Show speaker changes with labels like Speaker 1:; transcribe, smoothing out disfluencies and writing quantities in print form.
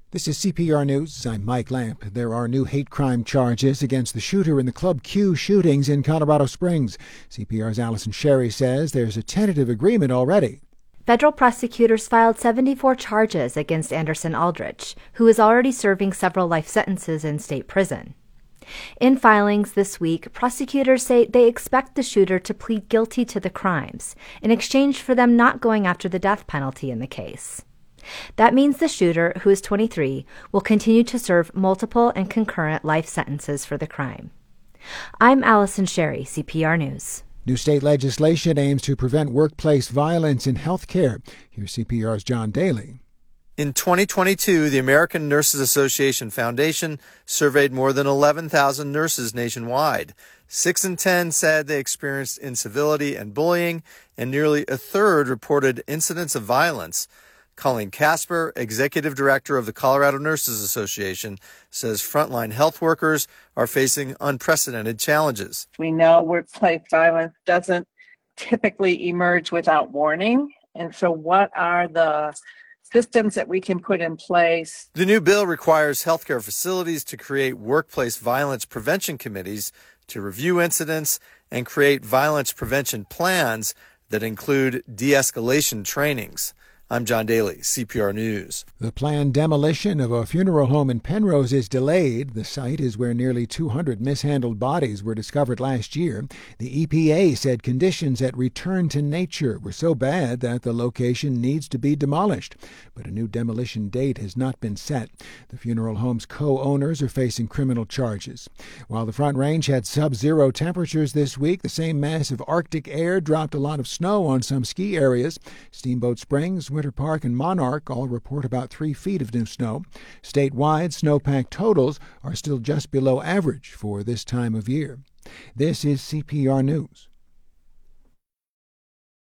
Speaker 1: This is CPR News. I'm Mike Lamp. There are new hate crime charges against the shooter in the Club Q shootings in Colorado Springs. CPR's Allison Sherry says there's a tentative agreement already.
Speaker 2: Federal prosecutors filed 74 charges against Anderson Aldrich, who is already serving several life sentences in state prison. In filings this week, prosecutors say they expect the shooter to plead guilty to the crimes in exchange for them not going after the death penalty in the case. That means the shooter, who is 23, will continue to serve multiple and concurrent life sentences for the crime. I'm Allison Sherry, CPR News.
Speaker 1: New state legislation aims to prevent workplace violence in health care. Here's CPR's John Daly.
Speaker 3: In 2022, the American Nurses Association Foundation surveyed more than 11,000 nurses nationwide. 6 in 10 said they experienced incivility and bullying, and nearly a third reported incidents of violence. Colleen Casper, executive director of the Colorado Nurses Association, says frontline health workers are facing unprecedented challenges.
Speaker 4: We know workplace violence doesn't typically emerge without warning. And so what are the systems that we can put in place?
Speaker 3: The new bill requires healthcare facilities to create workplace violence prevention committees to review incidents and create violence prevention plans that include de-escalation trainings. I'm John Daly, CPR News.
Speaker 1: The planned demolition of a funeral home in Penrose is delayed. The site is where nearly 200 mishandled bodies were discovered last year. The EPA said conditions at Return to Nature were so bad that the location needs to be demolished. But a new demolition date has not been set. The funeral home's co-owners are facing criminal charges. While the Front Range had sub-zero temperatures this week, the same mass of Arctic air dropped a lot of snow on some ski areas. Steamboat Springs, Winter Park, and Monarch all report about 3 feet of new snow. Statewide, snowpack totals are still just below average for this time of year. This is CPR News.